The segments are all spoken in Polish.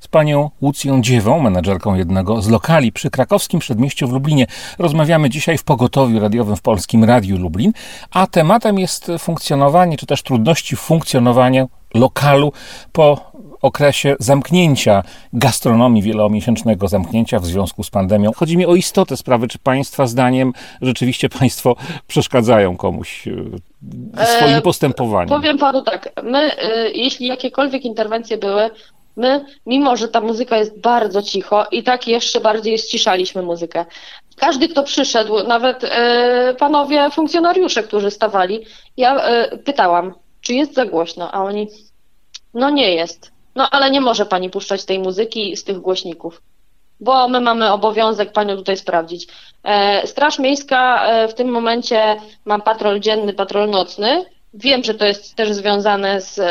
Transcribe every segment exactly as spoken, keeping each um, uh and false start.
panią Łucją Dziewą, menadżerką jednego z lokali przy krakowskim przedmieściu w Lublinie. Rozmawiamy dzisiaj w pogotowiu radiowym w Polskim Radiu Lublin, a tematem jest funkcjonowanie, czy też trudności w funkcjonowaniu lokalu po okresie zamknięcia gastronomii, wielomiesięcznego zamknięcia w związku z pandemią. Chodzi mi o istotę sprawy. Czy państwa zdaniem rzeczywiście państwo przeszkadzają komuś swoim postępowaniem? Powiem panu tak, my, jeśli jakiekolwiek interwencje były, my, mimo że ta muzyka jest bardzo cicho i tak jeszcze bardziej ściszaliśmy muzykę. Każdy, kto przyszedł, nawet e, panowie funkcjonariusze, którzy stawali, ja e, pytałam, czy jest za głośno, a oni, no nie jest. No ale nie może pani puszczać tej muzyki z tych głośników, bo my mamy obowiązek panią tutaj sprawdzić. E, Straż Miejska e, w tym momencie ma patrol dzienny, patrol nocny. Wiem, że to jest też związane z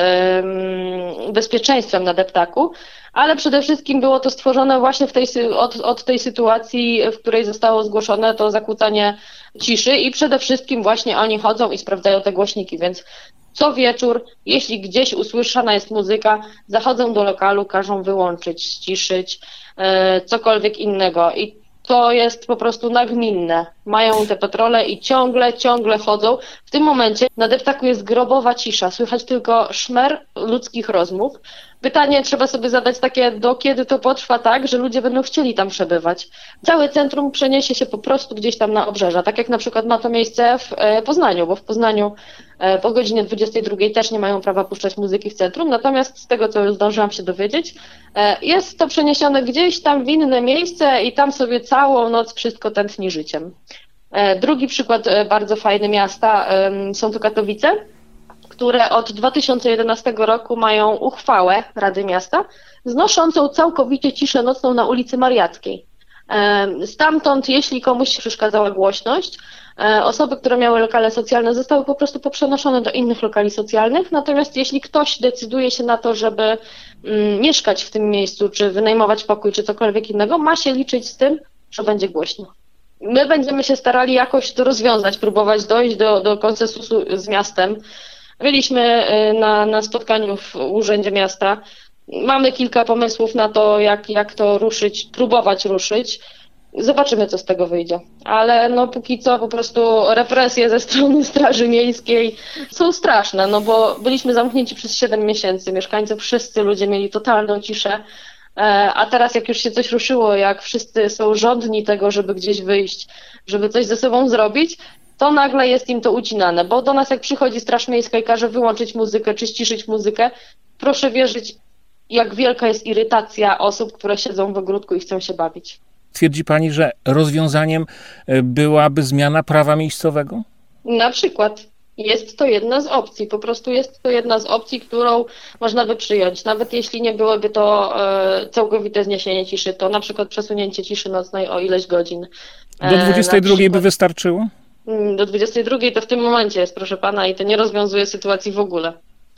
e, bezpieczeństwem na deptaku, ale przede wszystkim było to stworzone właśnie w tej, od, od tej sytuacji, w której zostało zgłoszone to zakłócanie ciszy i przede wszystkim właśnie oni chodzą i sprawdzają te głośniki, więc co wieczór, jeśli gdzieś usłyszana jest muzyka, zachodzą do lokalu, każą wyłączyć, ściszyć, e, cokolwiek innego i to jest po prostu nagminne. Mają te patrole i ciągle, ciągle chodzą. W tym momencie na deptaku jest grobowa cisza, słychać tylko szmer ludzkich rozmów. Pytanie trzeba sobie zadać takie, do kiedy to potrwa tak, że ludzie będą chcieli tam przebywać. Całe centrum przeniesie się po prostu gdzieś tam na obrzeża, tak jak na przykład ma to miejsce w Poznaniu, bo w Poznaniu po godzinie dwudziestej drugiej też nie mają prawa puszczać muzyki w centrum, natomiast z tego, co już zdążyłam się dowiedzieć, jest to przeniesione gdzieś tam w inne miejsce i tam sobie całą noc wszystko tętni życiem. Drugi przykład bardzo fajny miasta są to Katowice, które od dwa tysiące jedenastego roku mają uchwałę Rady Miasta znoszącą całkowicie ciszę nocną na ulicy Mariackiej. Stamtąd, jeśli komuś przeszkadzała głośność, osoby, które miały lokale socjalne, zostały po prostu poprzenoszone do innych lokali socjalnych, natomiast jeśli ktoś decyduje się na to, żeby mieszkać w tym miejscu, czy wynajmować pokój, czy cokolwiek innego, ma się liczyć z tym, że będzie głośno. My będziemy się starali jakoś to rozwiązać, próbować dojść do, do konsensusu z miastem. Byliśmy na, na spotkaniu w Urzędzie Miasta. Mamy kilka pomysłów na to, jak, jak to ruszyć, próbować ruszyć. Zobaczymy, co z tego wyjdzie. Ale no póki co po prostu represje ze strony Straży Miejskiej są straszne, no bo byliśmy zamknięci przez siedem miesięcy. Mieszkańcy, wszyscy ludzie mieli totalną ciszę. A teraz jak już się coś ruszyło, jak wszyscy są żądni tego, żeby gdzieś wyjść, żeby coś ze sobą zrobić, to nagle jest im to ucinane, bo do nas jak przychodzi Straż Miejska i każe wyłączyć muzykę czy ściszyć muzykę, proszę wierzyć, jak wielka jest irytacja osób, które siedzą w ogródku i chcą się bawić. Twierdzi pani, że rozwiązaniem byłaby zmiana prawa miejscowego? Na przykład. Jest to jedna z opcji, po prostu jest to jedna z opcji, którą można by przyjąć. Nawet jeśli nie byłoby to e, całkowite zniesienie ciszy, to na przykład przesunięcie ciszy nocnej o ileś godzin. E, Do dwudziestej drugiej by wystarczyło? Do dwudziestej drugiej to w tym momencie jest, proszę pana, i to nie rozwiązuje sytuacji w ogóle.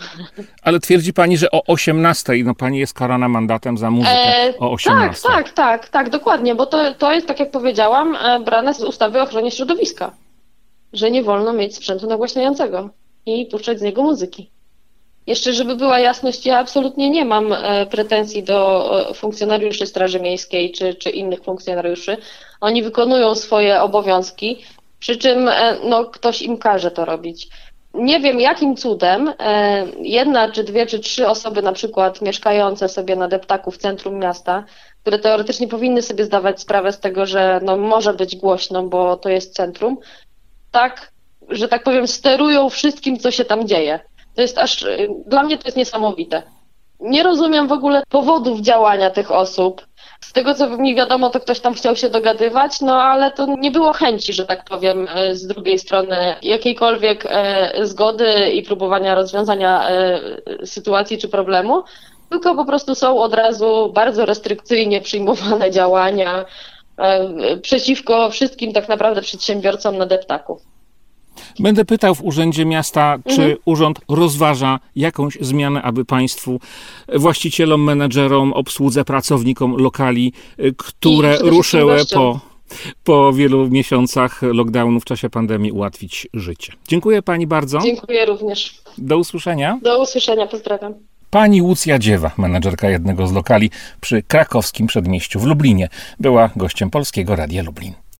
Ale twierdzi pani, że o osiemnastej, no pani jest karana mandatem za muzykę e, o osiemnastej. Tak, tak, tak, tak, dokładnie, bo to, to jest, tak jak powiedziałam, brane z ustawy o ochronie środowiska, że nie wolno mieć sprzętu nagłaśniającego i puszczać z niego muzyki. Jeszcze, żeby była jasność, ja absolutnie nie mam pretensji do funkcjonariuszy Straży Miejskiej czy, czy innych funkcjonariuszy. Oni wykonują swoje obowiązki, przy czym no, ktoś im każe to robić. Nie wiem, jakim cudem jedna, czy dwie, czy trzy osoby na przykład mieszkające sobie na deptaku w centrum miasta, które teoretycznie powinny sobie zdawać sprawę z tego, że no, może być głośno, bo to jest centrum, tak, że tak powiem, sterują wszystkim, co się tam dzieje. To jest aż, dla mnie to jest niesamowite. Nie rozumiem w ogóle powodów działania tych osób. Z tego, co mi wiadomo, to ktoś tam chciał się dogadywać, no ale to nie było chęci, że tak powiem, z drugiej strony jakiejkolwiek e, zgody i próbowania rozwiązania e, sytuacji czy problemu, tylko po prostu są od razu bardzo restrykcyjnie przyjmowane działania e, przeciwko wszystkim tak naprawdę przedsiębiorcom na deptaku. Będę pytał w Urzędzie Miasta, czy mhm. urząd rozważa jakąś zmianę, aby państwu, właścicielom, menedżerom, obsłudze, pracownikom lokali, które ruszyły po, po wielu miesiącach lockdownu w czasie pandemii, ułatwić życie. Dziękuję pani bardzo. Dziękuję również. Do usłyszenia. Do usłyszenia, pozdrawiam. Pani Łucja Dziewa, menedżerka jednego z lokali przy krakowskim przedmieściu w Lublinie, była gościem Polskiego Radia Lublin.